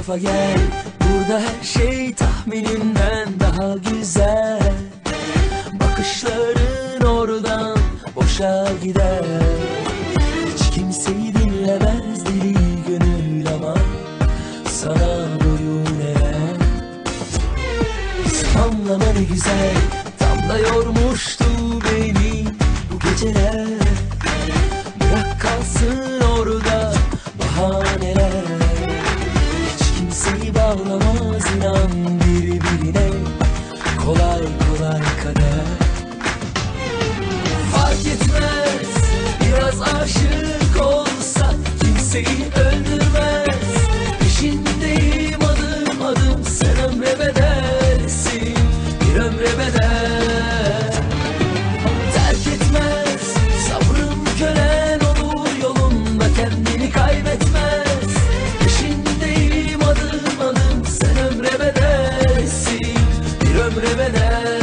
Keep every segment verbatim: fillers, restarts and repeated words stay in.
tarafa gel. Burada her şey tahminimden daha güzel. Bakışların oradan boşa gider. Hiç kimseyi dinlemez deli gönül ama sana boyun eğer. Anlama ne güzel, tam da yormuştu beni bu geceler. Bırak kalsın orada bahaneler. Hiç kimseyi bağlamaz inan birbirine, kolay kolay kader. Fark etmez biraz aşık olsa, kimseyi öldürmez. Peşindeyim adım adım, sen ömre bedelsin, bir ömre bedel. Terk etmez sabrım, kölen olur yolunda, kendini kaybetmez. Peşindeyim adım adım, sen ömre bedelsin, bir ömre bedel.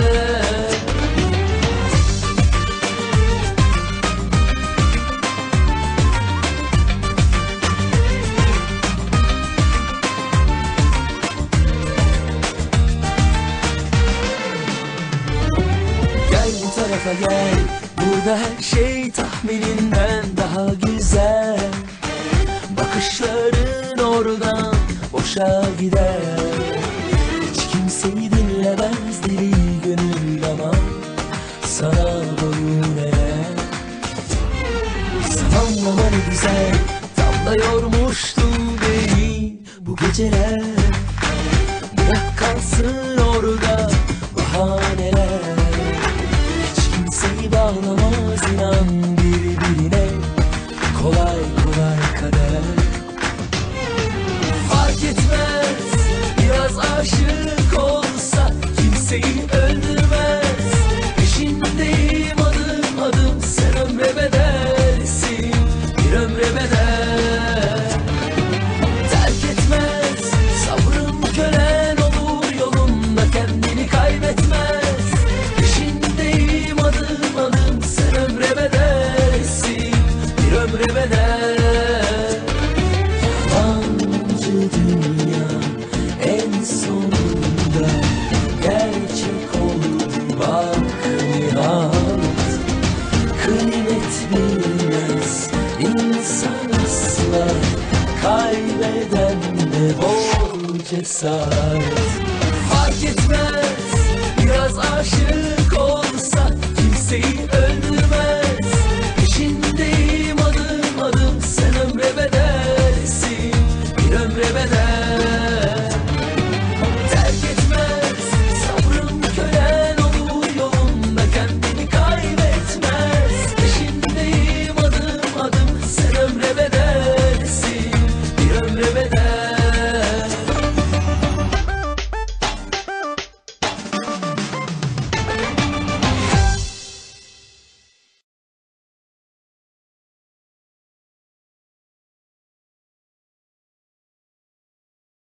Bu tarafa gel, burada her şey tahmininden daha güzel. Bakışların oradan boşa gider. Hiç kimseyi dinlemez deli gönül ama sana boyun eğer. Zamanlama ne güzel, tam da yormuştu beni bu geceler. Bırak kalsın orada bahaneler. Kimseyi bağlamaz inan birbirine, kolay kolay kader. Fark etmez biraz aşık olsa, kimseyi öldürmez. Peşindeyim adım adım, sen ömre bedelsin, bir ömre bedel. Terk etmez sabrım, kölen olur yolunda, kendini kaybetmez. Ömre bedel. Yalancı dünya en sonunda gerçek oldu bak nihayet. Kıymet bilmez insan asla, kaybeden de bol cesaret. Fark etmez biraz aşık